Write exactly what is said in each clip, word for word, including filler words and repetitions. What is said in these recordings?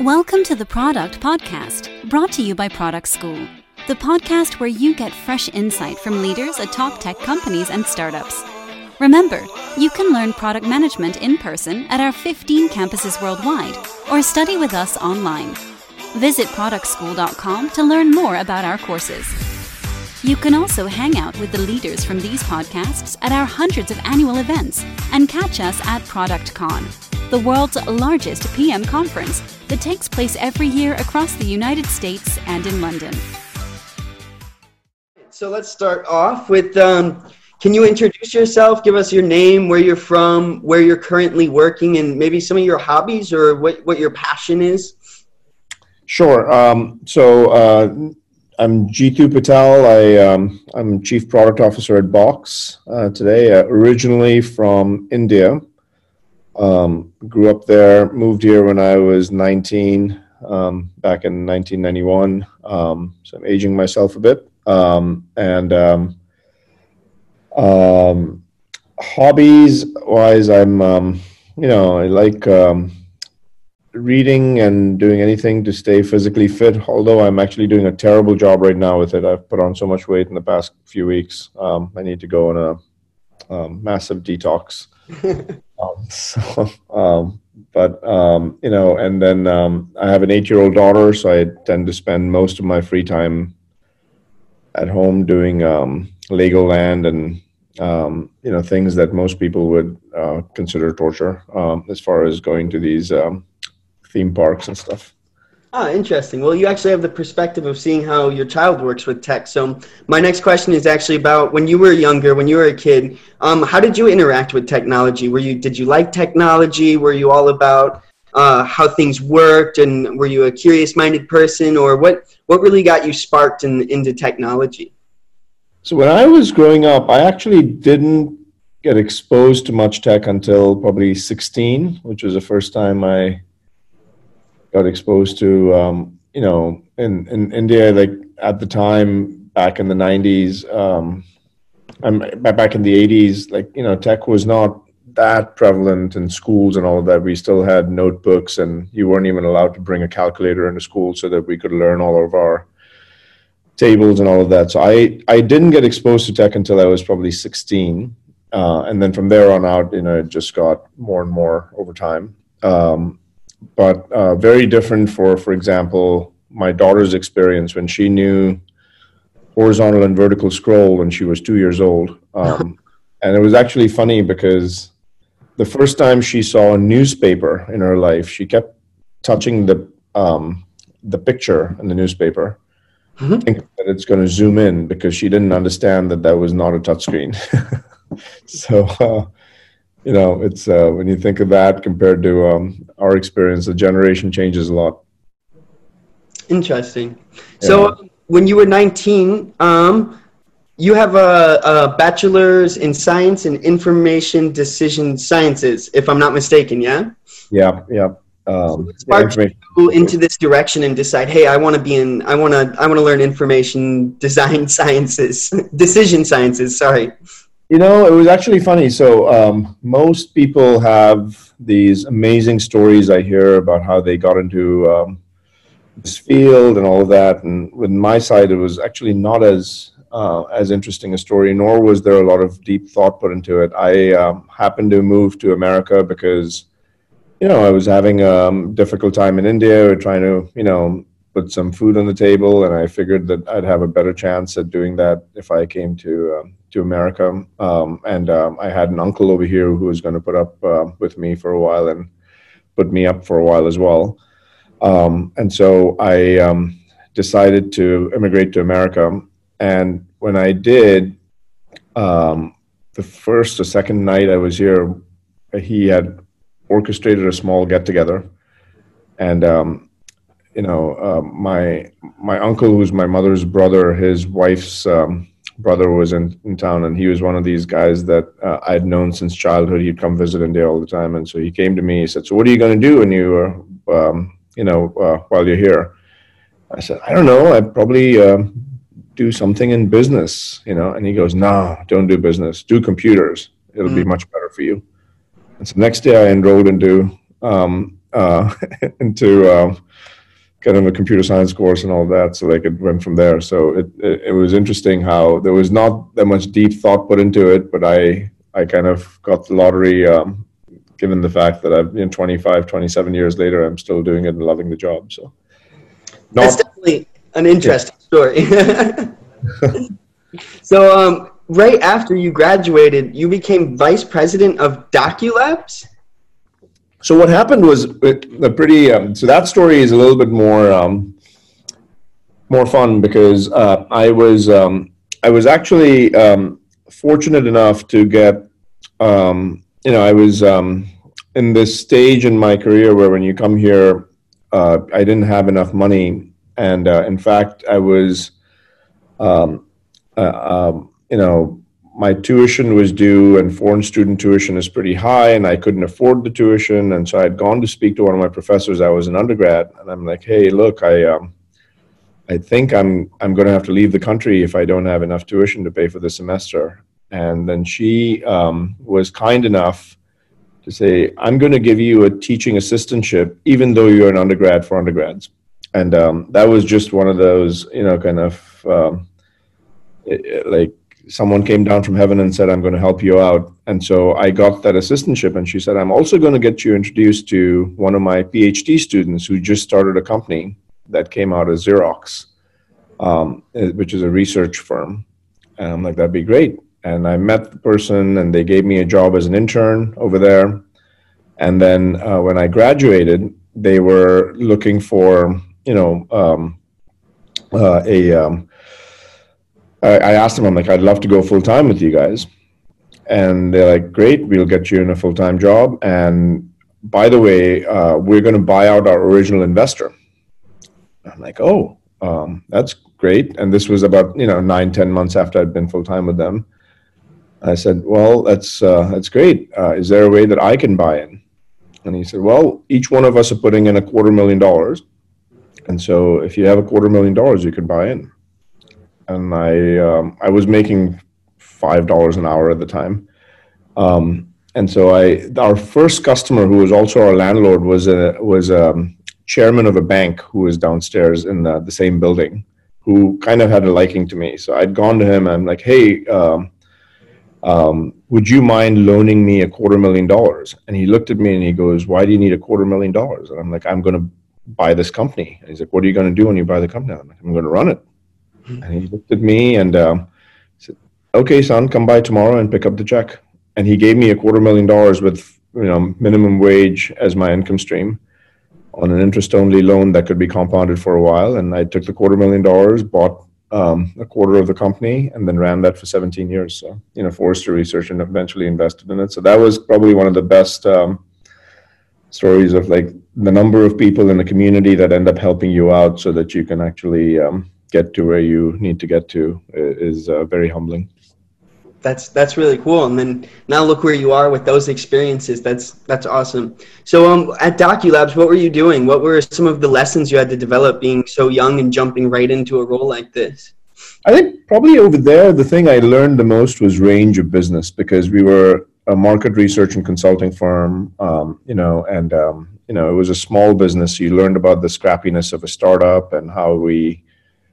Welcome to the Product Podcast, brought to you by Product School, the podcast where you get fresh insight from leaders at top tech companies and startups. Remember, you can learn product management in person at our fifteen campuses worldwide, or study with us online. Visit product school dot com to learn more about our courses. You can also hang out with the leaders from these podcasts at our hundreds of annual events and catch us at ProductCon, the world's largest P M conference that takes place every year across the United States and in London. So let's start off with, um, can you introduce yourself, give us your name, where you're from, where you're currently working, and maybe some of your hobbies or what, what your passion is? Sure. Um, so uh, I'm Jeetu Patel. I, um, I'm Chief Product Officer at Box uh, today, uh, originally from India. Um, grew up there, moved here when I was nineteen, um, back in nineteen ninety-one. Um, so I'm aging myself a bit. Um, and um, um, hobbies-wise, I'm, um, you know, I like um, reading and doing anything to stay physically fit, although I'm actually doing a terrible job right now with it. I've put on so much weight in the past few weeks. Um, I need to go on a um, massive detox. um, so, um, but, um, you know, and then um, I have an eight-year-old daughter, so I tend to spend most of my free time at home doing um, Legoland and, um, you know, things that most people would uh, consider torture um, as far as going to these um, theme parks and stuff. Ah, interesting. Well, you actually have the perspective of seeing how your child works with tech. So my next question is actually about when you were younger, when you were a kid, um, how did you interact with technology? Were you, did you like technology? Were you all about uh, how things worked? And were you a curious-minded person? Or what, what really got you sparked in, into technology? So when I was growing up, I actually didn't get exposed to much tech until probably sixteen, which was the first time I got exposed to, um, you know, in, in India, like at the time, back in the nineties, um, I'm, back in the eighties, like, you know, tech was not that prevalent in schools and all of that. We still had notebooks and you weren't even allowed to bring a calculator into school so that we could learn all of our tables and all of that. So I, I didn't get exposed to tech until I was probably sixteen. Uh, and then from there on out, you know, it just got more and more over time. Um, but uh, very different for, for example, my daughter's experience when she knew horizontal and vertical scroll when she was two years old. Um, and it was actually funny because the first time she saw a newspaper in her life, she kept touching the um, the picture in the newspaper, mm-hmm. thinking that it's going to zoom in because she didn't understand that that was not a touchscreen. so, uh, you know, it's uh, when you think of that compared to um, our experience, the generation changes a lot. Interesting. Yeah. So when you were nineteen, um, you have a, a bachelor's in science and information decision sciences, if I'm not mistaken, yeah? Yeah, yeah. Um, so what sparked yeah, you into this direction and decide, hey, I want to be in, I want to, I want to learn information design sciences, decision sciences, sorry. You know, it was actually funny. So um, most people have these amazing stories I hear about how they got into um, this field and all of that. And with my side, it was actually not as uh, as interesting a story, nor was there a lot of deep thought put into it. I um, happened to move to America because, you know, I was having a um, difficult time in India, trying to, you know, put some food on the table. And I figured that I'd have a better chance at doing that if I came to um, to America. Um, and um, I had an uncle over here who was going to put up uh, with me for a while and put me up for a while as well. Um, and so I um, decided to immigrate to America. And when I did, um, the first or second night I was here, he had orchestrated a small get-together. And, um, you know, uh, my my uncle, who's my mother's brother, his wife's um, brother was in, in town, and he was one of these guys that uh, I'd known since childhood. He'd come visit India all the time. And so he came to me, he said, so what are you going to do when you, uh, um, you know, uh, while you're here? I said, I don't know. I'd probably uh, do something in business, you know. And he goes, no, don't do business. Do computers. It'll mm-hmm. be much better for you. And so next day I enrolled into um, uh, into um, kind of a computer science course and all that, so they could went from there. So it, it it was interesting how there was not that much deep thought put into it, but I I kind of got the lottery. Um, given the fact that I've, you know, twenty-five, twenty-seven years later, I'm still doing it and loving the job. So not, that's definitely an interesting yeah. story. So um, right after you graduated, you became vice president of DocuLabs? So what happened was a pretty, um, so that story is a little bit more um, more fun because uh, I was um, I was actually um, fortunate enough to get, um, you know, I was um, in this stage in my career where when you come here, uh, I didn't have enough money. And uh, in fact, I was, um, uh, um, you know, my tuition was due and foreign student tuition is pretty high and I couldn't afford the tuition. And so I had gone to speak to one of my professors. I was an undergrad and I'm like, hey, look, I, um, I think I'm, I'm going to have to leave the country if I don't have enough tuition to pay for the semester. And then she um, was kind enough to say, I'm going to give you a teaching assistantship, even though you're an undergrad for undergrads. And um, that was just one of those, you know, kind of um, it, it, like, someone came down from heaven and said, I'm going to help you out. And so I got that assistantship. And she said, I'm also going to get you introduced to one of my PhD students who just started a company that came out of Xerox, um, which is a research firm. And I'm like, that'd be great. And I met the person and they gave me a job as an intern over there. And then uh, when I graduated, they were looking for, you know, um, uh, a... Um, I asked them, I'm like, I'd love to go full-time with you guys. And they're like, great, we'll get you in a full-time job. And by the way, uh, we're going to buy out our original investor. I'm like, oh, um, that's great. And this was about, you know, nine, ten months after I'd been full-time with them. I said, well, that's, uh, that's great. Uh, is there a way that I can buy in? And he said, well, each one of us are putting in a quarter million dollars. And so if you have a quarter million dollars, you can buy in. And I um, I was making five dollars an hour at the time, um, and so I our first customer, who was also our landlord, was a was a chairman of a bank who was downstairs in the, the same building, who kind of had a liking to me. So I'd gone to him. And I'm like, hey, um, um, would you mind loaning me a quarter million dollars? And he looked at me and he goes, why do you need a quarter million dollars? And I'm like, I'm going to buy this company. And he's like, what are you going to do when you buy the company? I'm like, I'm going to run it. And he looked at me and um, said, okay, son, come by tomorrow and pick up the check. And he gave me a quarter million dollars with, you know, minimum wage as my income stream on an interest-only loan that could be compounded for a while. And I took the quarter million dollars, bought um, a quarter of the company, and then ran that for seventeen years. So, you know, Forrester Research, and eventually invested in it. So that was probably one of the best um, stories of like the number of people in the community that end up helping you out so that you can actually um, get to where you need to get to is uh, very humbling. That's that's really cool. And then now look where you are with those experiences. That's that's awesome. So um, at DocuLabs, what were you doing? What were some of the lessons you had to develop being so young and jumping right into a role like this? I think probably over there, the thing I learned the most was range of business, because we were a market research and consulting firm, um, you know, and, um, you know, it was a small business. So you learned about the scrappiness of a startup and how we,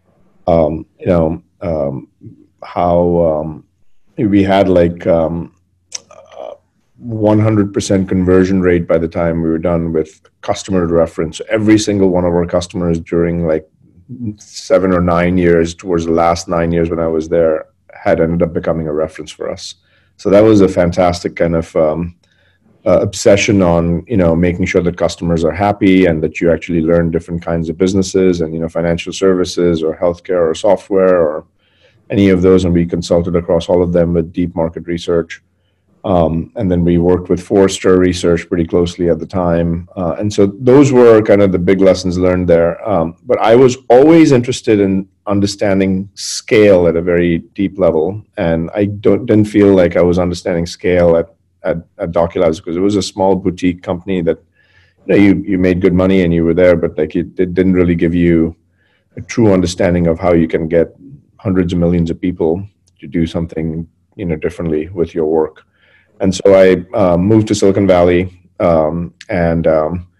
Um, you know, um, how um, we had like um, uh, one hundred percent conversion rate by the time we were done with customer reference. Every single one of our customers during like seven or nine years, towards the last nine years when I was there, had ended up becoming a reference for us. So that was a fantastic kind of um, Uh, obsession on, you know, making sure that customers are happy and that you actually learn different kinds of businesses and, you know, financial services or healthcare or software or any of those. And we consulted across all of them with deep market research. Um, and then we worked with Forrester Research pretty closely at the time. Uh, and so those were kind of the big lessons learned there. Um, but I was always interested in understanding scale at a very deep level. And I don't, didn't feel like I was understanding scale at At, at DocuLabs, because it was a small boutique company that, you know, you, you made good money and you were there, but like it, it didn't really give you a true understanding of how you can get hundreds of millions of people to do something, you know, differently with your work. And so I uh, moved to Silicon Valley, um, and um,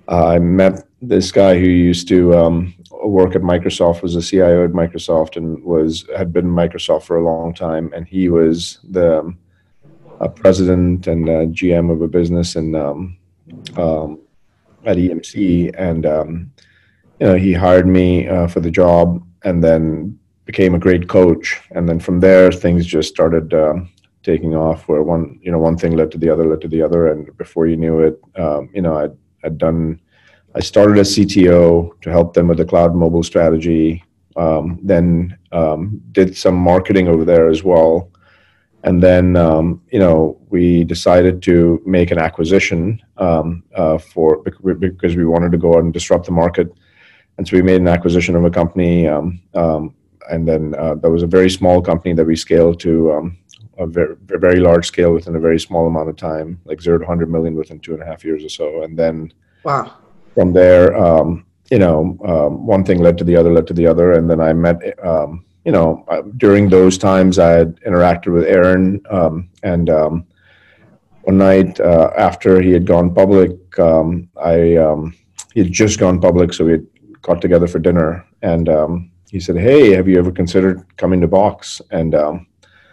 uh, I met this guy who used to um, work at Microsoft, was a C I O at Microsoft, and was had been Microsoft for a long time. And he was the um, uh, president and uh, G M of a business in, um, um, at E M C. And um, you know, he hired me uh, for the job, and then became a great coach. And then from there, things just started uh, taking off, where one, you know, one thing led to the other, led to the other. And before you knew it, um, you know, I'd, I'd done, I started as C T O to help them with the cloud mobile strategy, um, then um, did some marketing over there as well. And then, um, you know, we decided to make an acquisition um, uh, for because we wanted to go out and disrupt the market. And so we made an acquisition of a company, um, um, and then uh, there was a very small company that we scaled to um, a very, very large scale within a very small amount of time, like zero to one hundred million within two and a half years or so. And then wow. From there, um, you know, um, one thing led to the other, led to the other. And then I met, um, you know, uh, during those times I had interacted with Aaron, um, and um, one night uh, after he had gone public, um, I um, he had just gone public, so we had got together for dinner, and um, he said, "Hey, have you ever considered coming to Box?" And um,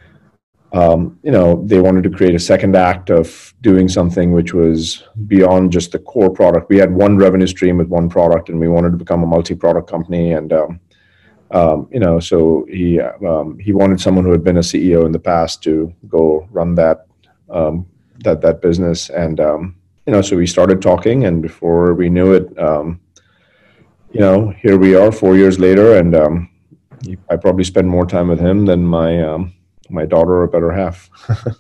um, you know, they wanted to create a second act of doing something which was beyond just the core product. We had one revenue stream with one product, and we wanted to become a multi-product company. And um, um, you know, so he um, he wanted someone who had been a C E O in the past to go run that um, that that business. And um, you know, so we started talking, and before we knew it, um, you know, here we are four years later, and um, I probably spend more time with him than my um, my daughter or better half.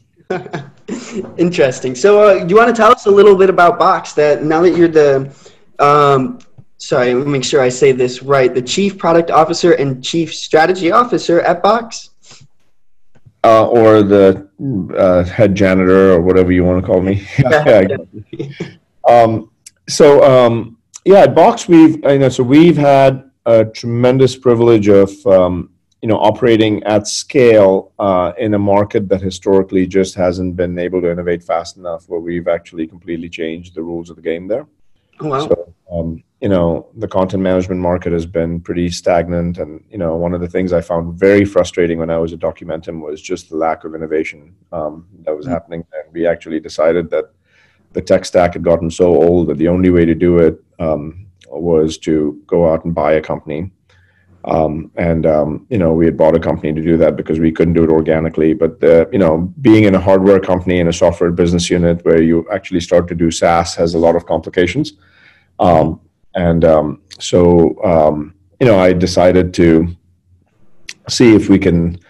Interesting. So uh, you want to tell us a little bit about Box, that now that you're the, um, sorry, let me make sure I say this right, the Chief Product Officer and Chief Strategy Officer at Box? Uh, or the uh, head janitor, or whatever you want to call me. yeah. um, so, um, yeah, at Box, we've, you know, so we've had a tremendous privilege of, um, you know, operating at scale uh, in a market that historically just hasn't been able to innovate fast enough, where we've actually completely changed the rules of the game there. Oh, wow. So, um, you know, the content management market has been pretty stagnant. And, you know, one of the things I found very frustrating when I was at Documentum was just the lack of innovation um, that was mm-hmm. happening. And we actually decided that the tech stack had gotten so old that the only way to do it um, was to go out and buy a company. Um, and, um, you know, we had bought a company to do that because we couldn't do it organically. But, the, you know, being in a hardware company and a software business unit where you actually start to do SaaS has a lot of complications. Um, and um, so, um, you know, I decided to see if we can,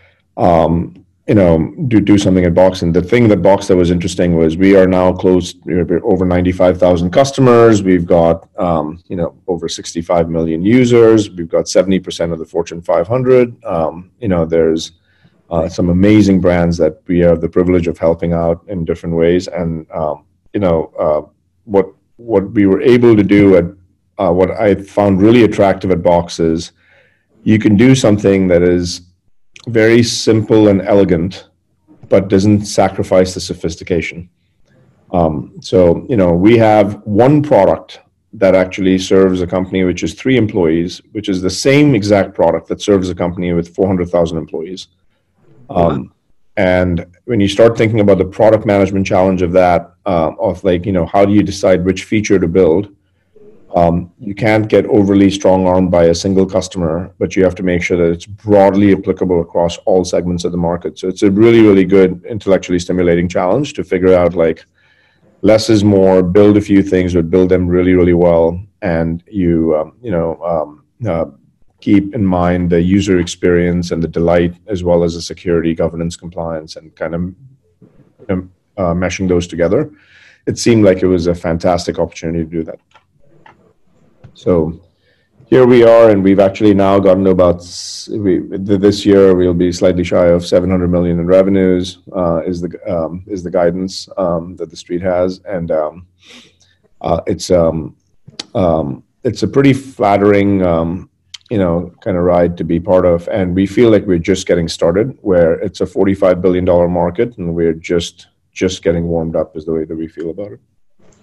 um, you know, do, do something at Box. And the thing that Box that was interesting was we are now close to over ninety-five thousand customers. We've got, um, you know, over sixty-five million users. We've got seventy percent of the Fortune five hundred. Um, you know, there's uh, some amazing brands that we have the privilege of helping out in different ways. And, um, you know, uh, what, what we were able to do at uh, what I found really attractive at Box is you can do something that is very simple and elegant, but doesn't sacrifice the sophistication. Um, so, you know, we have one product that actually serves a company which is three employees, which is the same exact product that serves a company with four hundred thousand employees. Um, and when you start thinking about the product management challenge of that, uh, of like, you know, how do you decide which feature to build? Um, you can't get overly strong-armed by a single customer, but you have to make sure that it's broadly applicable across all segments of the market. So it's a really, really good intellectually stimulating challenge to figure out, like, less is more, build a few things, but build them really, really well. And you, um, you know, um, uh, keep in mind the user experience and the delight, as well as the security, governance, compliance, and kind of um, uh, meshing those together. It seemed like it was a fantastic opportunity to do that. So here we are, and we've actually now gotten to about, we, this year we'll be slightly shy of seven hundred million in revenues, uh, is the um, is the guidance um, that the street has, and um, uh, it's um, um, it's a pretty flattering, um, you know, kind of ride to be part of, and we feel like we're just getting started. Where it's a forty-five billion dollar market, and we're just just getting warmed up, is the way that we feel about it.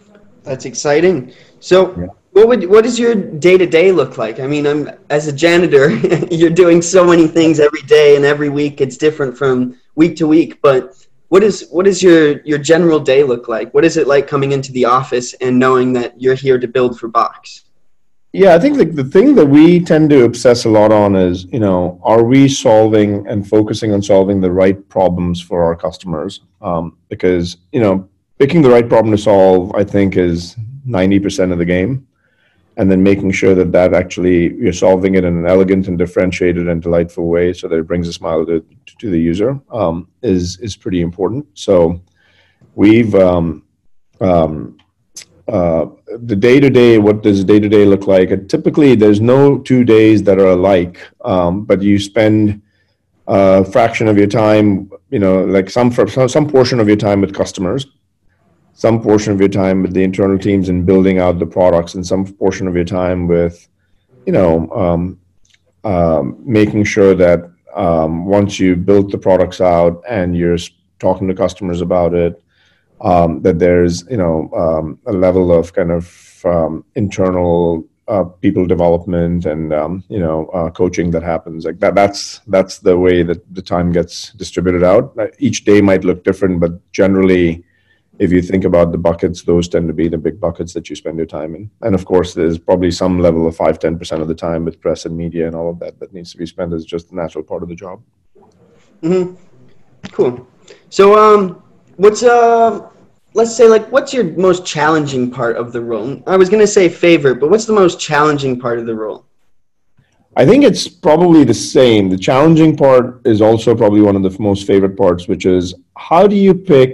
That's exciting. So, Yeah. what would what does your day to day look like? I mean, I'm as a janitor, you're doing so many things every day, and every week it's different from week to week. But what is what does your your general day look like? What is it like coming into the office and knowing that you're here to build for Box? Yeah, I think the, the thing that we tend to obsess a lot on is, you know, are we solving and focusing on solving the right problems for our customers? Um, because, you know, picking the right problem to solve, I think, is ninety percent of the game. And then making sure that that actually you're solving it in an elegant and differentiated and delightful way so that it brings a smile to, to the user um, is, is pretty important. So we've, um, um, uh, the day-to-day, what does day-to-day look like? And typically, there's no two days that are alike, um, but you spend a fraction of your time, you know, like some, some some portion of your time with customers, some portion of your time with the internal teams and building out the products, and some portion of your time with, you know, um, um, making sure that um, once you build the products out and you're talking to customers about it, Um, that there's, you know, um, a level of kind of um, internal uh, people development and, um, you know, uh, coaching that happens. Like that. That's that's the way that the time gets distributed out. Uh, Each day might look different, but generally, if you think about the buckets, those tend to be the big buckets that you spend your time in. And of course, there's probably some level of five, ten percent of the time with press and media and all of that that needs to be spent as just a natural part of the job. Mm-hmm. Cool. So, um, what's uh, let's say like, what's your most challenging part of the role? I was gonna say favorite, but what's the most challenging part of the role? I think it's probably the same. The challenging part is also probably one of the most favorite parts, which is how do you pick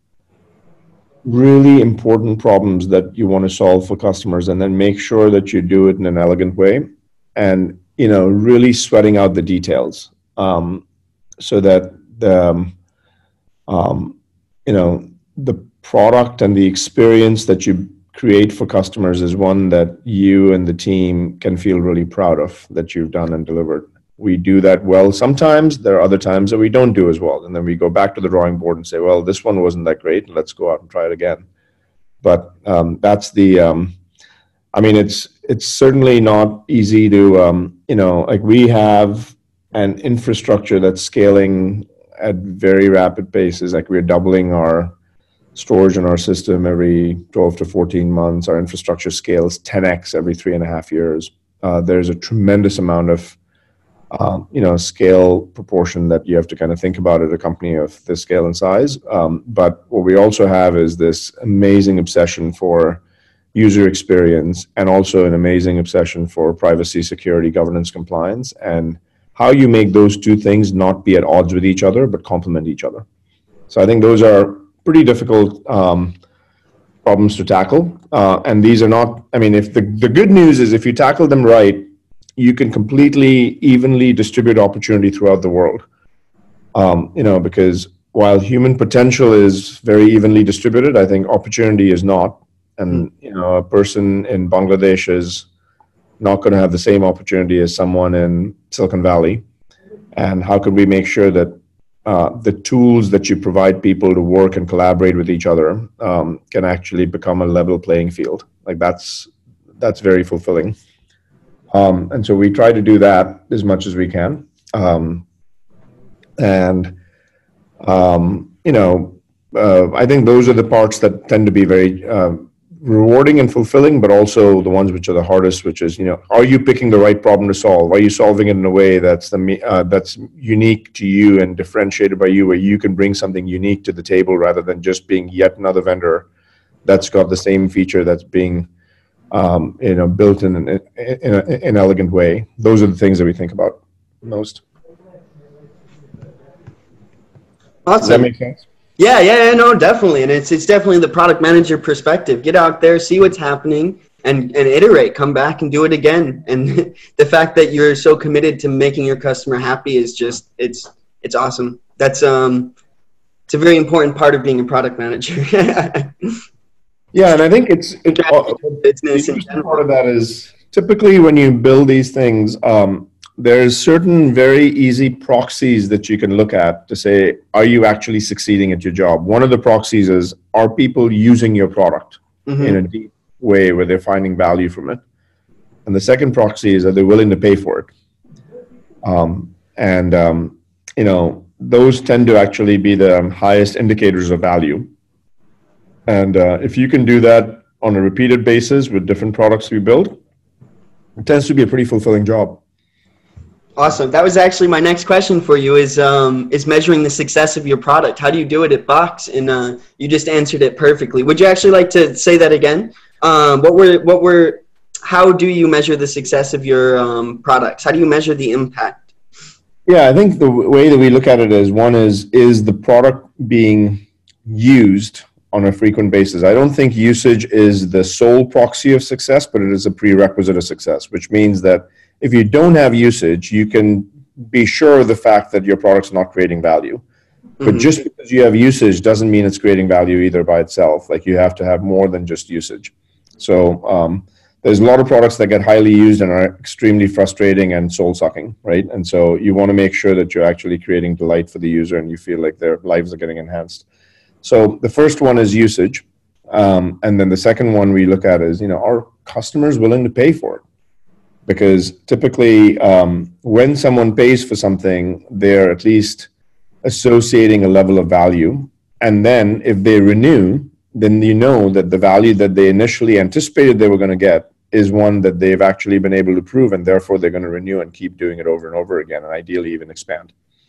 really important problems that you want to solve for customers and then make sure that you do it in an elegant way and, you know, really sweating out the details um, so that the, um, you know, the product and the experience that you create for customers is one that you and the team can feel really proud of that you've done and delivered. We do that well sometimes. There are other times that we don't do as well. And then we go back to the drawing board and say, well, this one wasn't that great. Let's go out and try it again. But um, that's the, um, I mean, it's it's certainly not easy to, um, you know, like we have an infrastructure that's scaling at very rapid paces. Like we're doubling our storage in our system every twelve to fourteen months. Our infrastructure scales ten x every three and a half years. Uh, there's a tremendous amount of, um, you know, scale proportion that you have to kind of think about at a company of this scale and size. Um, but what we also have is this amazing obsession for user experience and also an amazing obsession for privacy, security, governance, compliance, and how you make those two things not be at odds with each other, but complement each other. So I think those are pretty difficult um, problems to tackle. Uh, and these are not, I mean, if the, the good news is if you tackle them right, you can completely evenly distribute opportunity throughout the world. Um, you know, because while human potential is very evenly distributed, I think opportunity is not. And, you know, a person in Bangladesh is not going to have the same opportunity as someone in Silicon Valley. And how could we make sure that Uh, the tools that you provide people to work and collaborate with each other um, can actually become a level playing field. Like that's that's very fulfilling. Um, and so we try to do that as much as we can. Um, and, um, you know, uh, I think those are the parts that tend to be very uh, rewarding and fulfilling, but also the ones which are the hardest, which is, you know, are you picking the right problem to solve? Are you solving it in a way that's the uh, that's unique to you and differentiated by you, where you can bring something unique to the table rather than just being yet another vendor that's got the same feature that's being, um, you know, built in an, in a, in an elegant way. Those are the things that we think about most. Awesome. Does that make sense? Yeah, yeah, yeah, no, definitely. And it's it's definitely the product manager perspective. Get out there, see what's happening, and, and iterate. Come back and do it again. And the fact that you're so committed to making your customer happy is just, it's it's awesome. That's um, it's a very important part of being a product manager. Yeah, and I think it's, it's business in general. Part of that is typically when you build these things, um, there's certain very easy proxies that you can look at to say, are you actually succeeding at your job? One of the proxies is, are people using your product? mm-hmm. in a deep way where they're finding value from it. And the second proxy is that they're willing to pay for it. Um, and, um, you know, those tend to actually be the highest indicators of value. And uh, if you can do that on a repeated basis with different products we build, it tends to be a pretty fulfilling job. Awesome. That was actually my next question for you is um, is measuring the success of your product. How do you do it at Box? And uh, you just answered it perfectly. Would you actually like to say that again? Um, what were, what were, how do you measure the success of your um, products? How do you measure the impact? Yeah, I think the way that we look at it is, one is, is the product being used on a frequent basis? I don't think usage is the sole proxy of success, but it is a prerequisite of success, which means that if you don't have usage, you can be sure of the fact that your product's not creating value. But mm-hmm. just because you have usage doesn't mean it's creating value either by itself. Like, you have to have more than just usage. So um, there's a lot of products that get highly used and are extremely frustrating and soul-sucking, right? And so you want to make sure that you're actually creating delight for the user and you feel like their lives are getting enhanced. So the first one is usage. Um, and then the second one we look at is, you know, are customers willing to pay for it? Because typically um, when someone pays for something, they're at least associating a level of value. And then if they renew, then you know that the value that they initially anticipated they were going to get is one that they've actually been able to prove, and therefore they're going to renew and keep doing it over and over again, and ideally even expand.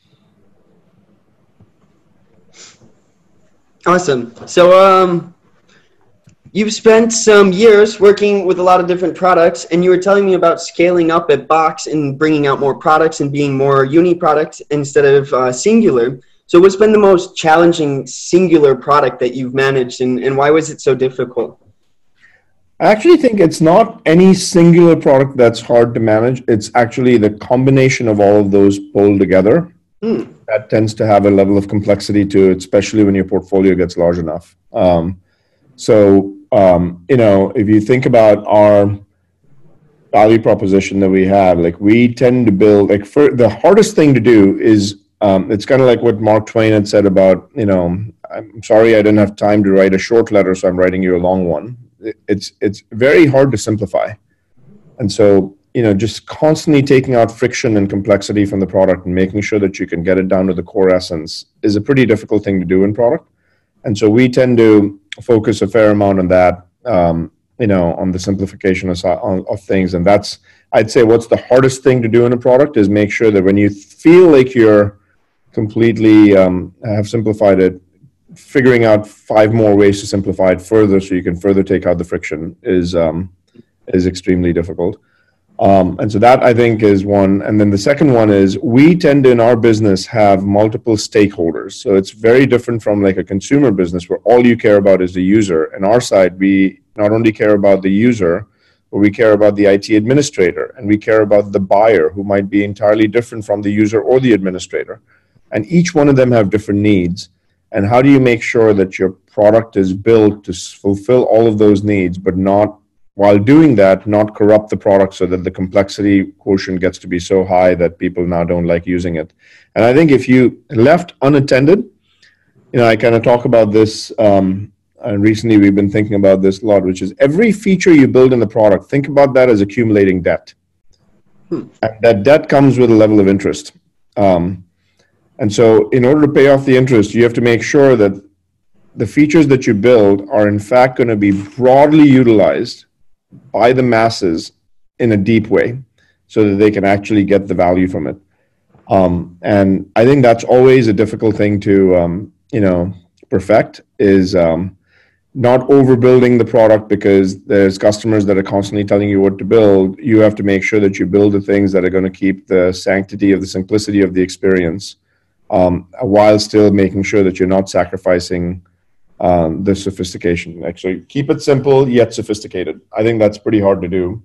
Awesome. So um, you've spent some years working with a lot of different products, and you were telling me about scaling up at Box and bringing out more products and being more uni-product instead of uh, singular. So what's been the most challenging singular product that you've managed, and, and why was it so difficult? I actually think it's not any singular product that's hard to manage. It's actually the combination of all of those pulled together. Hmm. That tends to have a level of complexity to it, especially when your portfolio gets large enough. Um, so, um, you know, if you think about our value proposition that we have, like we tend to build, like for the hardest thing to do is, um, it's kind of like what Mark Twain had said about, you know, I'm sorry I didn't have time to write a short letter, so I'm writing you a long one. It's, it's very hard to simplify. And so, you know, just constantly taking out friction and complexity from the product and making sure that you can get it down to the core essence is a pretty difficult thing to do in product. And so we tend to focus a fair amount on that, um, you know, on the simplification of, of things. And that's, I'd say what's the hardest thing to do in a product is make sure that when you feel like you're completely um, have simplified it, figuring out five more ways to simplify it further so you can further take out the friction is um, is extremely difficult. Um, and so that, I think, is one. And then the second one is we tend to, in our business, have multiple stakeholders. So it's very different from like a consumer business where all you care about is the user. On our side, we not only care about the user, but we care about the I T administrator, and we care about the buyer, who might be entirely different from the user or the administrator. And each one of them have different needs. And how do you make sure that your product is built to fulfill all of those needs, but not, while doing that, not corrupt the product so that the complexity quotient gets to be so high that people now don't like using it? And I think if you left unattended, you know, I kind of talk about this, um, and recently we've been thinking about this a lot, which is every feature you build in the product, think about that as accumulating debt. Hmm. And that debt comes with a level of interest. Um, And so in order to pay off the interest, you have to make sure that the features that you build are in fact going to be broadly utilized by the masses in a deep way so that they can actually get the value from it. Um, and I think that's always a difficult thing to, um, you know, perfect is um, not overbuilding the product because there's customers that are constantly telling you what to build. You have to make sure that you build the things that are going to keep the sanctity of the simplicity of the experience, Um, while still making sure that you're not sacrificing um, the sophistication. Actually, keep it simple yet sophisticated. I think that's pretty hard to do.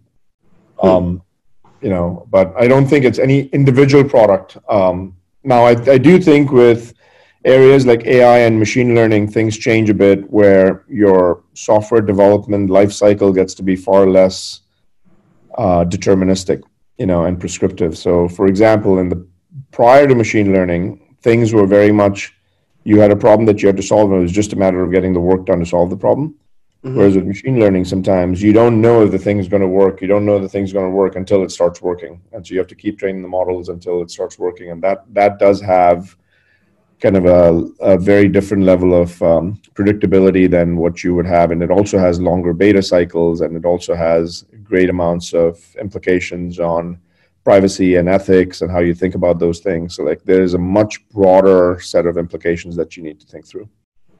Um, you know, but I don't think it's any individual product. Um, now, I, I do think with areas like A I and machine learning, things change a bit where your software development life cycle gets to be far less uh, deterministic, you know, and prescriptive. So, for example, in the prior to machine learning, things were very much, you had a problem that you had to solve, and it was just a matter of getting the work done to solve the problem. Mm-hmm. Whereas with machine learning, sometimes you don't know if the thing's going to work. You don't know the thing's going to work until it starts working. And so you have to keep training the models until it starts working. And that that does have kind of a, a very different level of um, predictability than what you would have. And it also has longer beta cycles, and it also has great amounts of implications on privacy and ethics and how you think about those things. So like there's a much broader set of implications that you need to think through.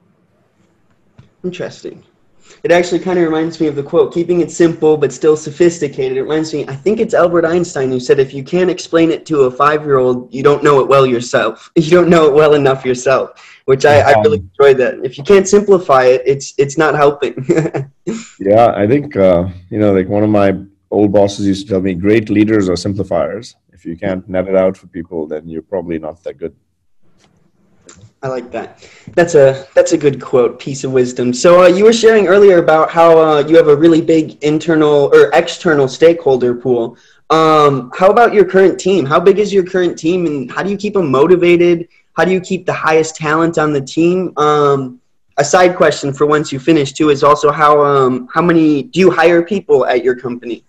Interesting. It actually kind of reminds me of the quote, keeping it simple but still sophisticated. It reminds me, I think it's Albert Einstein who said, if you can't explain it to a five-year-old, you don't know it well yourself. You don't know it well enough yourself, which I, I really enjoy that. If you can't simplify it, it's it's not helping. Yeah, I think, uh, you know, like one of my old bosses used to tell me, great leaders are simplifiers. If you can't net it out for people, then you're probably not that good. I like that. That's a that's a good quote, piece of wisdom. So uh, you were sharing earlier about how uh, you have a really big internal or external stakeholder pool. Um, how about your current team? How big is your current team, and how do you keep them motivated? How do you keep the highest talent on the team? Um, a side question for once you finish too is also how um, how many do you hire people at your company?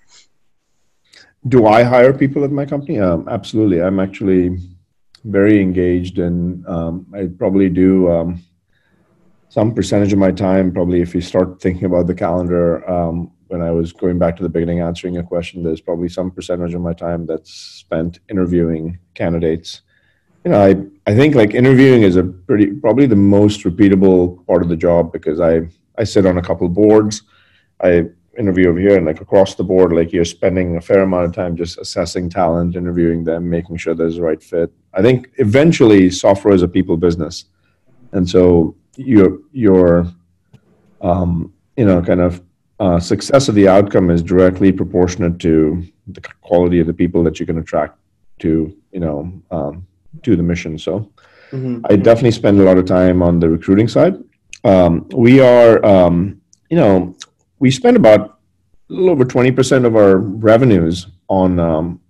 Do I hire people at my company? Um, absolutely. I'm actually very engaged, and um, I probably do um, some percentage of my time, probably if you start thinking about the calendar, um, when I was going back to the beginning answering a question, there's probably some percentage of my time that's spent interviewing candidates. You know, I, I think like interviewing is a pretty, probably the most repeatable part of the job, because I, I sit on a couple of boards. I interview over here, and like across the board, like you're spending a fair amount of time just assessing talent, interviewing them, making sure there's the right fit. I think eventually software is a people business. And so your, your um, you know, kind of uh, success of the outcome is directly proportionate to the quality of the people that you can attract to, you know, um, to the mission. So mm-hmm. I definitely spend a lot of time on the recruiting side. Um, we are, um, you know, we spend about a little over twenty percent of our revenues on um,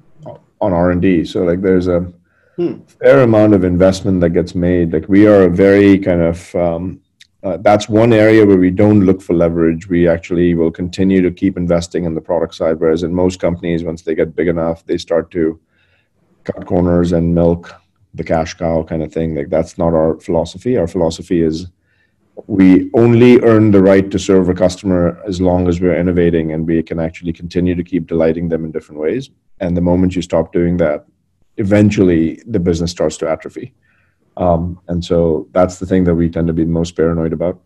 on R and D. So like there's a hmm. fair amount of investment that gets made. Like we are a very kind of, um, uh, that's one area where we don't look for leverage. We actually will continue to keep investing in the product side, whereas in most companies, once they get big enough, they start to cut corners and milk the cash cow kind of thing. Like that's not our philosophy. Our philosophy is we only earn the right to serve a customer as long as we're innovating and we can actually continue to keep delighting them in different ways. And the moment you stop doing that, eventually the business starts to atrophy. Um, and so that's the thing that we tend to be most paranoid about.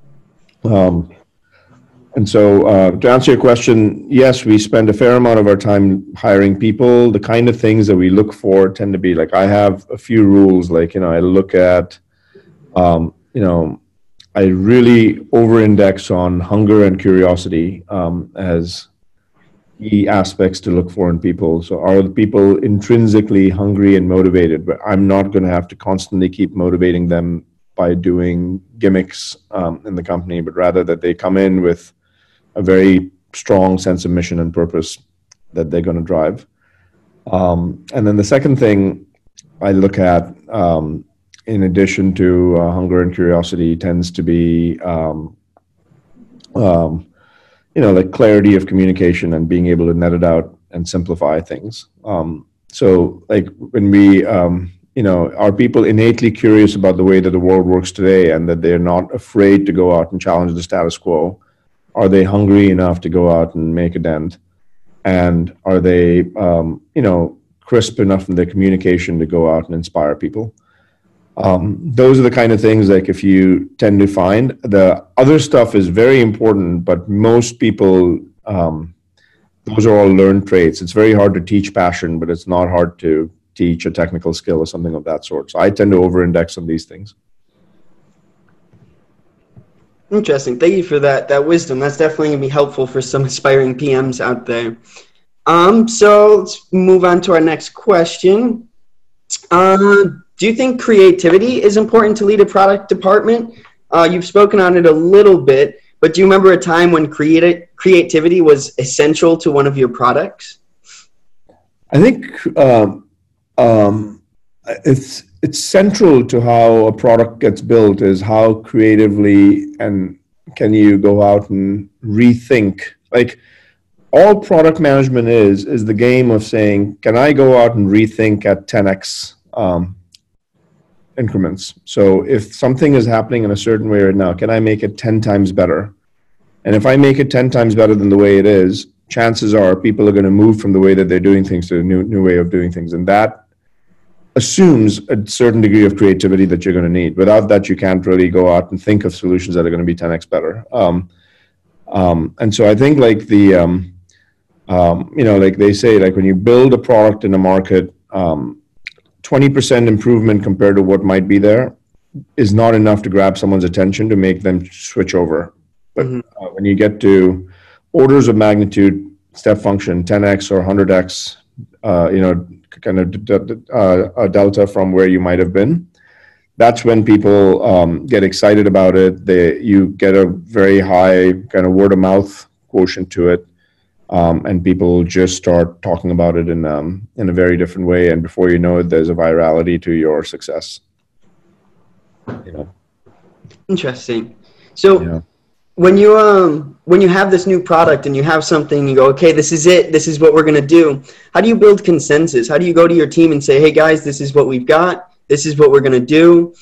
Um, and so uh, to answer your question, yes, we spend a fair amount of our time hiring people. The kind of things that we look for tend to be like, I have a few rules, like, you know, I look at, um, you know, I really over-index on hunger and curiosity um, as key aspects to look for in people. So are the people intrinsically hungry and motivated? But I'm not going to have to constantly keep motivating them by doing gimmicks um, in the company, but rather that they come in with a very strong sense of mission and purpose that they're going to drive. Um, and then the second thing I look at, um, in addition to uh, hunger and curiosity, tends to be, um, um, you know, like clarity of communication and being able to net it out and simplify things. Um, so like when we, um, you know, are people innately curious about the way that the world works today and that they're not afraid to go out and challenge the status quo? Are they hungry enough to go out and make a dent? And are they, um, you know, crisp enough in their communication to go out and inspire people? Um, those are the kind of things like if you tend to find. The other stuff is very important, but most people, um, those are all learned traits. It's very hard to teach passion, but it's not hard to teach a technical skill or something of that sort. So I tend to over-index on these things. Interesting. Thank you for that that wisdom. That's definitely going to be helpful for some aspiring P Ms out there. Um, so let's move on to our next question. Uh, do you think creativity is important to lead a product department? Uh, you've spoken on it a little bit, but do you remember a time when creati- creativity was essential to one of your products? I think um, um, it's it's central to how a product gets built is how creatively and can you go out and rethink? Like, all product management is, is the game of saying, can I go out and rethink at ten x um, increments? So if something is happening in a certain way right now, can I make it ten times better? And if I make it ten times better than the way it is, chances are people are going to move from the way that they're doing things to a new, new way of doing things. And that assumes a certain degree of creativity that you're going to need. Without that, you can't really go out and think of solutions that are going to be ten x better. Um, um, and so I think like the, um, um, you know, like they say, like when you build a product in a market, um, twenty percent improvement compared to what might be there is not enough to grab someone's attention to make them switch over. But uh, when you get to orders of magnitude, step function, ten x or one hundred x, uh, you know, kind of d- d- uh, a delta from where you might have been, that's when people um, get excited about it. They, you get a very high kind of word of mouth quotient to it, um, and people just start talking about it in um, in a very different way. And before you know it, there's a virality to your success. You know. Interesting. So. Yeah. When you um when you have this new product and you have something, you go, okay, this is it, this is what we're gonna do. How do you build consensus? How do you go to your team and say, hey guys, this is what we've got, this is what we're gonna do?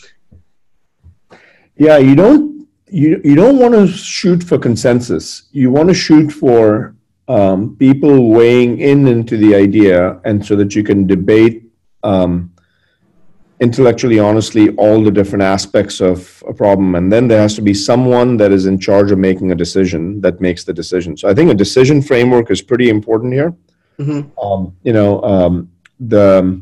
Yeah, you don't you you don't want to shoot for consensus. You want to shoot for um, people weighing in into the idea, and so that you can debate um, intellectually, honestly, all the different aspects of a problem. And then there has to be someone that is in charge of making a decision that makes the decision. So I think a decision framework is pretty important here. Mm-hmm. Um, you know, um, the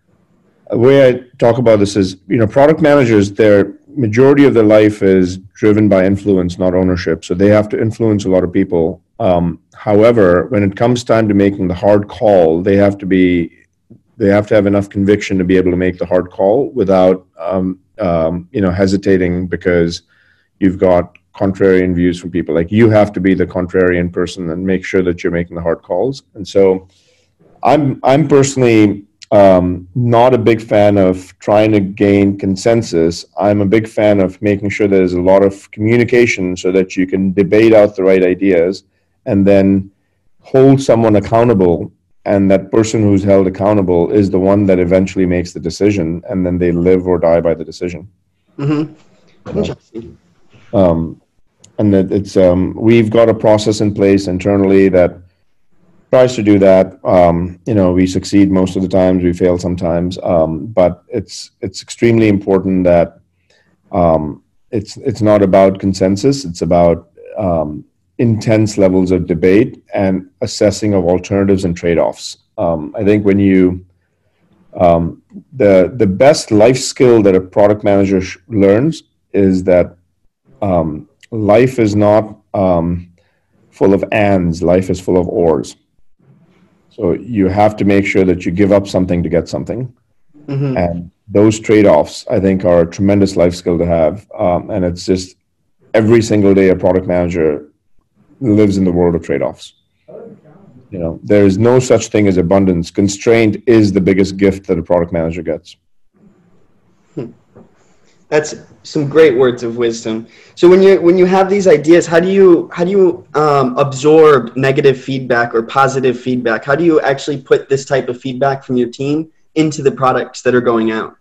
way I talk about this is, you know, product managers, their majority of their life is driven by influence, not ownership. So they have to influence a lot of people. Um, however, when it comes time to making the hard call, they have to be They have to have enough conviction to be able to make the hard call without, um, um, you know, hesitating because you've got contrarian views from people. Like, you have to be the contrarian person and make sure that you're making the hard calls. And so, I'm I'm personally um, not a big fan of trying to gain consensus. I'm a big fan of making sure there's a lot of communication so that you can debate out the right ideas and then hold someone accountable. And that person who's held accountable is the one that eventually makes the decision, and then they live or die by the decision. Mm-hmm. Interesting. Um, and that it's um, we've got a process in place internally that tries to do that. Um, you know, we succeed most of the times, we fail sometimes, um, but it's it's extremely important that um, it's it's not about consensus. It's about um, intense levels of debate and assessing of alternatives and trade-offs. Um, I think when you, um, the the best life skill that a product manager sh- learns is that um, life is not um, full of ands, life is full of ors. So you have to make sure that you give up something to get something. Mm-hmm. And those trade-offs, I think, are a tremendous life skill to have. Um, and it's just every single day a product manager lives in the world of trade-offs. You know, there is no such thing as abundance. Constraint is the biggest gift that a product manager gets. Hmm. That's some great words of wisdom. So when you when you have these ideas, how do you how do you um, absorb negative feedback or positive feedback? How do you actually put this type of feedback from your team into the products that are going out?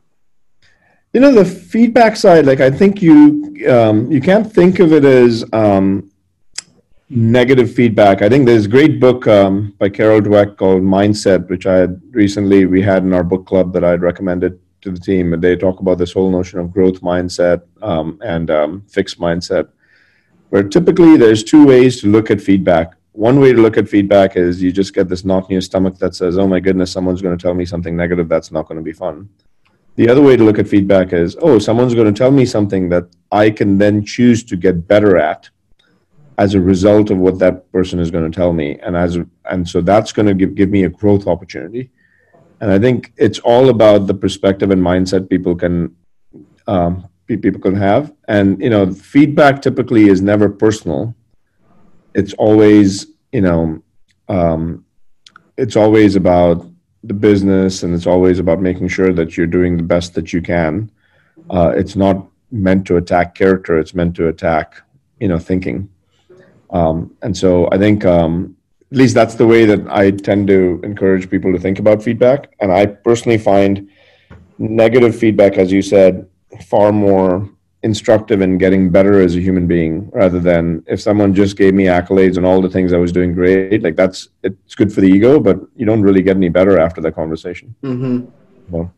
You know, the feedback side, like I think you um, you can't think of it as um, negative feedback. I think there's a great book um, by Carol Dweck called Mindset, which I had recently, we had in our book club that I'd recommended to the team. And they talk about this whole notion of growth mindset um, and um, fixed mindset, where typically there's two ways to look at feedback. One way to look at feedback is you just get this knot in your stomach that says, oh my goodness, someone's going to tell me something negative. That's not going to be fun. The other way to look at feedback is, oh, someone's going to tell me something that I can then choose to get better at as a result of what that person is going to tell me. And as and so that's going to give, give me a growth opportunity. And I think it's all about the perspective and mindset people can um, people can have. And, you know, feedback typically is never personal. It's always, you know, um, it's always about the business, and it's always about making sure that you're doing the best that you can. Uh, it's not meant to attack character. It's meant to attack you know, thinking. Um, and so I think um, at least that's the way that I tend to encourage people to think about feedback. And I personally find negative feedback, as you said, far more instructive in getting better as a human being, rather than if someone just gave me accolades and all the things I was doing great. Like that's, it's good for the ego, but you don't really get any better after that conversation. Mm-hmm. So.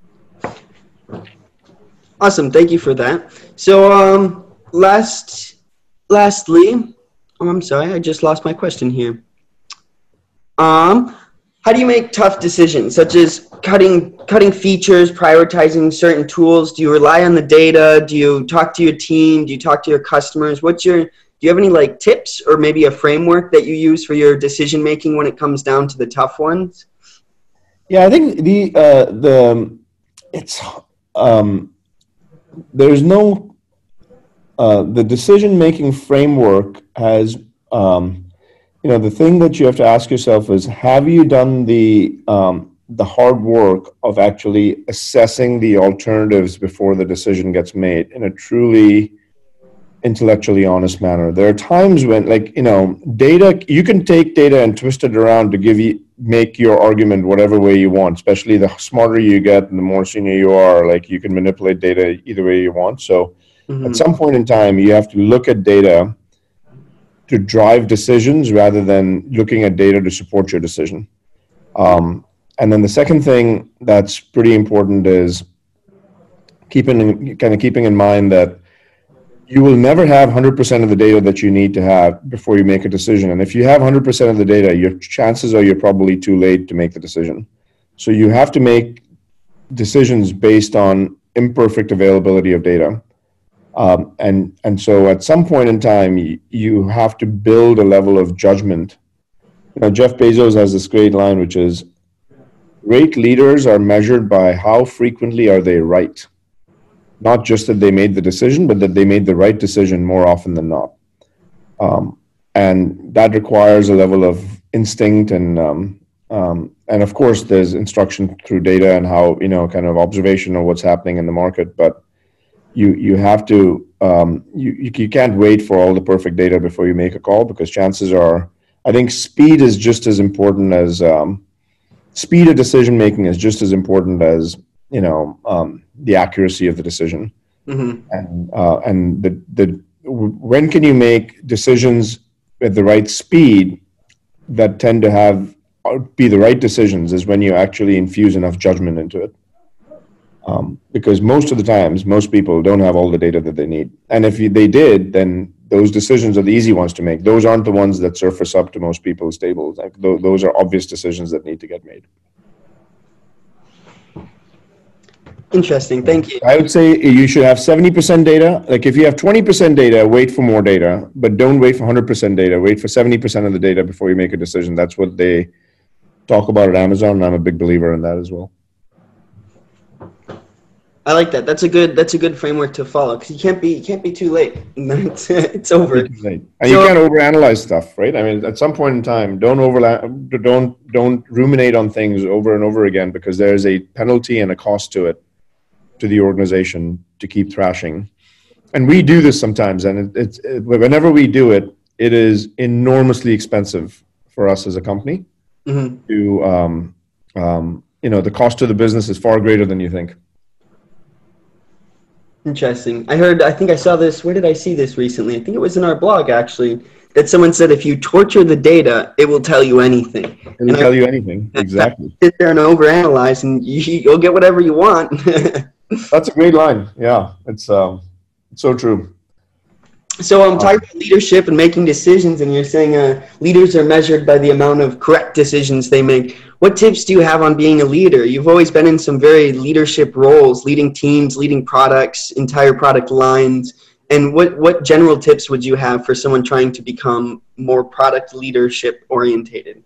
Awesome. Thank you for that. So um, last, lastly, oh, I'm sorry, I just lost my question here. Um, how do you make tough decisions, such as cutting cutting features, prioritizing certain tools? Do you rely on the data? Do you talk to your team? Do you talk to your customers? What's your, do you have any like tips or maybe a framework that you use for your decision making when it comes down to the tough ones? Yeah, I think the uh, the it's um, there's no uh, the decision making framework has. Um, You know, the thing that you have to ask yourself is, have you done the um, the hard work of actually assessing the alternatives before the decision gets made in a truly intellectually honest manner? There are times when, like, you know, data, you can take data and twist it around to give you, make your argument whatever way you want, especially the smarter you get and the more senior you are, like you can manipulate data either way you want. So mm-hmm. at some point in time, you have to look at data to drive decisions rather than looking at data to support your decision. Um, and then the second thing that's pretty important is keeping kind of keeping in mind that you will never have one hundred percent of the data that you need to have before you make a decision. And if you have one hundred percent of the data, your chances are you're probably too late to make the decision. So you have to make decisions based on imperfect availability of data. Um, and, and so at some point in time, you, you have to build a level of judgment. You know, Jeff Bezos has this great line, which is, great leaders are measured by how frequently are they right. Not just that they made the decision, but that they made the right decision more often than not. Um, and that requires a level of instinct and, um, um, and of course, there's instruction through data and how, you know, kind of observation of what's happening in the market. But you you have to, um, you, you can't wait for all the perfect data before you make a call, because chances are, I think speed is just as important as, um, speed of decision making is just as important as, you know, um, the accuracy of the decision. Mm-hmm. And uh, and the the when can you make decisions at the right speed that tend to have be the right decisions is when you actually infuse enough judgment into it. Um, because most of the times, most people don't have all the data that they need. And if you, they did, then those decisions are the easy ones to make. Those aren't the ones that surface up to most people's tables. Like th- those are obvious decisions that need to get made. Interesting. Thank you. I would say you should have seventy percent data. Like if you have twenty percent data, wait for more data, but don't wait for one hundred percent data. Wait for seventy percent of the data before you make a decision. That's what they talk about at Amazon, and I'm a big believer in that as well. I like that. That's a good. That's a good framework to follow, because you can't be. You can't be too late. it's, it's over. Too late. And so, you can't overanalyze stuff, right? I mean, at some point in time, don't overlap. Don't don't ruminate on things over and over again, because there is a penalty and a cost to it, to the organization, to keep thrashing. And we do this sometimes, and it, it's it, whenever we do it, it is enormously expensive for us as a company. Mm-hmm. To um, um, you know, the cost to the business is far greater than you think. Interesting. I heard, I think I saw this, where did I see this recently? I think it was in our blog, actually, that someone said if you torture the data, it will tell you anything. It will and tell I, you anything, exactly. Sit there and overanalyze, and you, you'll get whatever you want. That's a great line. Yeah, it's um, it's so true. So I'm um, talking about leadership and making decisions, and you're saying uh, leaders are measured by the amount of correct decisions they make. What tips do you have on being a leader? You've always been in some very leadership roles, leading teams, leading products, entire product lines. And what, what general tips would you have for someone trying to become more product leadership orientated?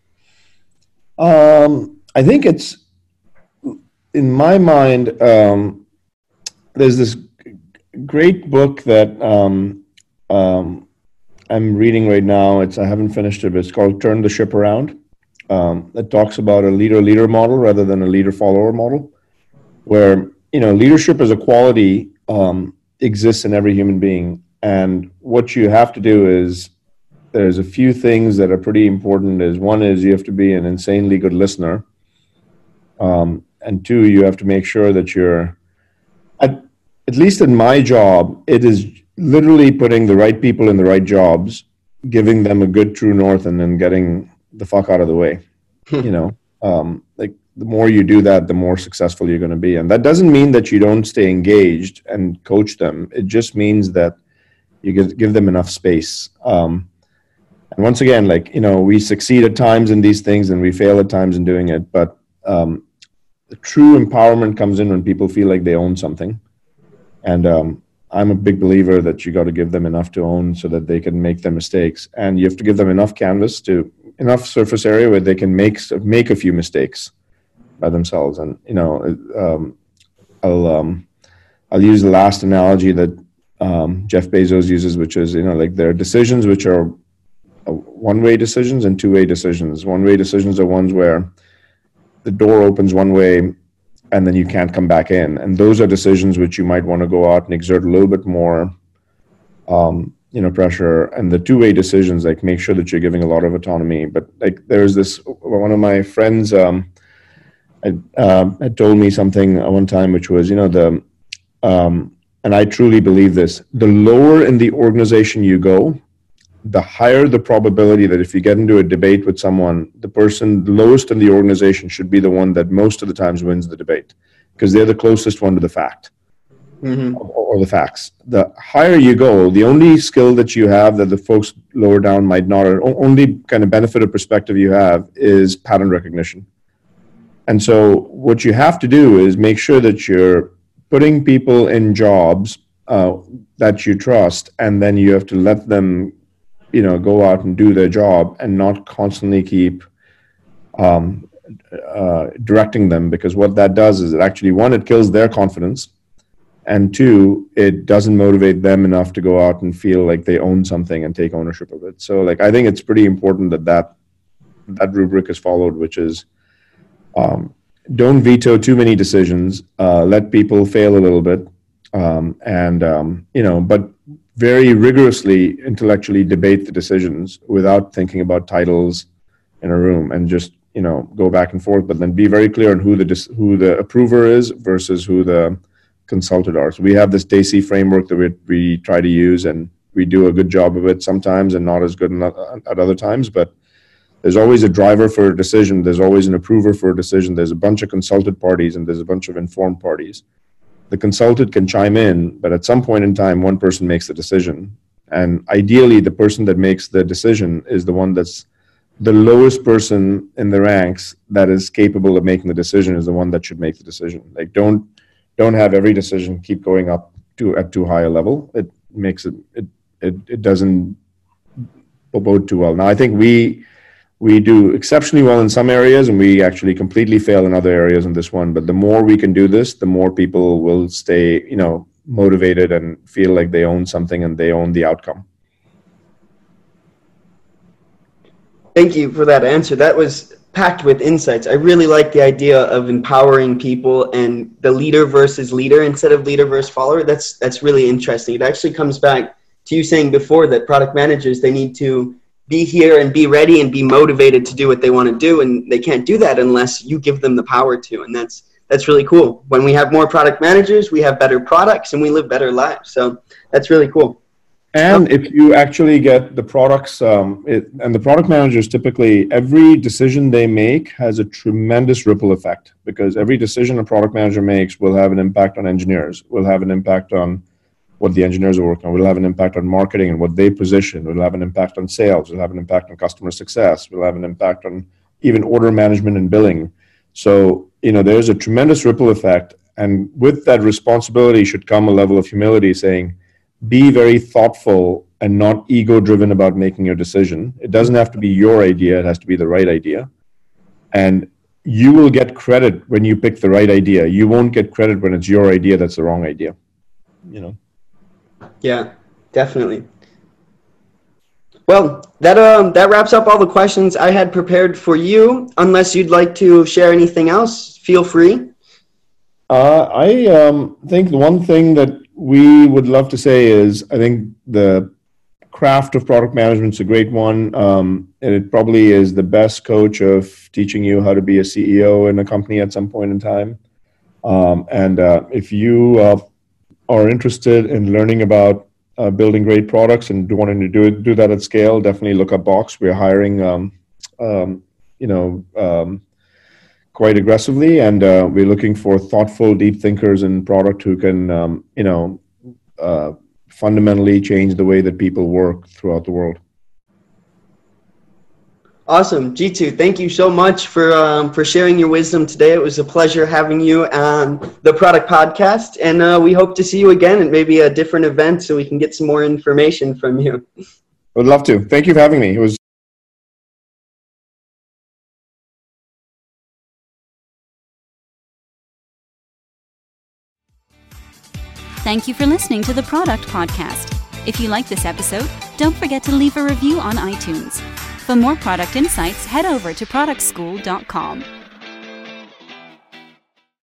Um, I think it's, in my mind, um, there's this great book that um, um, I'm reading right now. It's I haven't finished it, but it's called Turn the Ship Around. Um, that talks about a leader-leader model rather than a leader-follower model, where, you know, leadership as a quality um, exists in every human being. And what you have to do is, there's a few things that are pretty important. Is one is you have to be an insanely good listener. Um, and two, you have to make sure that you're, at, at least in my job, it is literally putting the right people in the right jobs, giving them a good true north, and then getting the fuck out of the way. You know, um, like the more you do that, the more successful you're going to be. And that doesn't mean that you don't stay engaged and coach them. It just means that you give, give them enough space. Um, and once again, like, you know, we succeed at times in these things and we fail at times in doing it. But um, the true empowerment comes in when people feel like they own something. And um, I'm a big believer that you got to give them enough to own so that they can make their mistakes. And you have to give them enough canvas to, enough surface area where they can make make a few mistakes by themselves. And, you know, um, I'll um, I'll use the last analogy that um, Jeff Bezos uses, which is, you know, like there are decisions which are one-way decisions and two-way decisions. One-way decisions are ones where the door opens one way and then you can't come back in. And those are decisions which you might want to go out and exert a little bit more um, you know, pressure. And the two-way decisions, like, make sure that you're giving a lot of autonomy. But like, there's this, one of my friends um, had, uh, had told me something one time, which was, you know, the, um, and I truly believe this, the lower in the organization you go, the higher the probability that if you get into a debate with someone, the person lowest in the organization should be the one that most of the times wins the debate, because they're the closest one to the fact. Mm-hmm. Or the facts. The higher you go, the only skill that you have that the folks lower down might not, or only kind of benefit or perspective you have is pattern recognition. And so what you have to do is make sure that you're putting people in jobs uh, that you trust, and then you have to let them, you know, go out and do their job and not constantly keep um, uh, directing them, because what that does is it actually, one, it kills their confidence. And two, it doesn't motivate them enough to go out and feel like they own something and take ownership of it. So, like, I think it's pretty important that that, that rubric is followed, which is um, don't veto too many decisions, uh, let people fail a little bit, um, and, um, you know, but very rigorously intellectually debate the decisions without thinking about titles in a room, and just, you know, go back and forth, but then be very clear on who the, who the approver is versus who the consulted are. So we have this D A C E framework that we, we try to use, and we do a good job of it sometimes and not as good at other times, but there's always a driver for a decision. There's always an approver for a decision. There's a bunch of consulted parties and there's a bunch of informed parties. The consulted can chime in, but at some point in time, one person makes the decision. And ideally, the person that makes the decision is the one that's the lowest person in the ranks that is capable of making the decision, is the one that should make the decision. Like, don't Don't have every decision keep going up to at too high a level. It makes it it it, it doesn't bode too well. Now, I think we we do exceptionally well in some areas, and we actually completely fail in other areas in this one. But the more we can do this, the more people will stay, you know, motivated and feel like they own something and they own the outcome. Thank you for that answer. That was packed with insights. I really like the idea of empowering people and the leader versus leader instead of leader versus follower. That's that's really interesting. It actually comes back to you saying before that product managers, they need to be here and be ready and be motivated to do what they want to do, and they can't do that unless you give them the power to. And that's that's really cool. When we have more product managers, we have better products and we live better lives. So that's really cool. And if you actually get the products, um, it, and the product managers, typically every decision they make has a tremendous ripple effect, because every decision a product manager makes will have an impact on engineers, will have an impact on what the engineers are working on, will have an impact on marketing and what they position, will have an impact on sales, will have an impact on customer success, will have an impact on even order management and billing. So, you know, there's a tremendous ripple effect. And with that responsibility should come a level of humility, saying, be very thoughtful and not ego-driven about making your decision. It doesn't have to be your idea. It has to be the right idea. And you will get credit when you pick the right idea. You won't get credit when it's your idea that's the wrong idea. You know? Yeah, definitely. Well, that um that wraps up all the questions I had prepared for you. Unless you'd like to share anything else, feel free. Uh, I um, think the one thing that we would love to say is, I think the craft of product management is a great one. Um, and it probably is the best coach of teaching you how to be a C E O in a company at some point in time. Um, and uh, if you uh, are interested in learning about uh, building great products and do, wanting to do it, do that at scale, definitely look up Box. We're hiring, um, um, you know, um, quite aggressively, and uh, we're looking for thoughtful, deep thinkers in product who can, um, you know, uh, fundamentally change the way that people work throughout the world. Awesome. Jeetu, thank you so much for um, for sharing your wisdom today. It was a pleasure having you on the Product Podcast, and uh, we hope to see you again at maybe a different event so we can get some more information from you. Would love to. Thank you for having me. It was Thank you for listening to the Product Podcast. If you like this episode, don't forget to leave a review on iTunes. For more product insights, head over to product school dot com.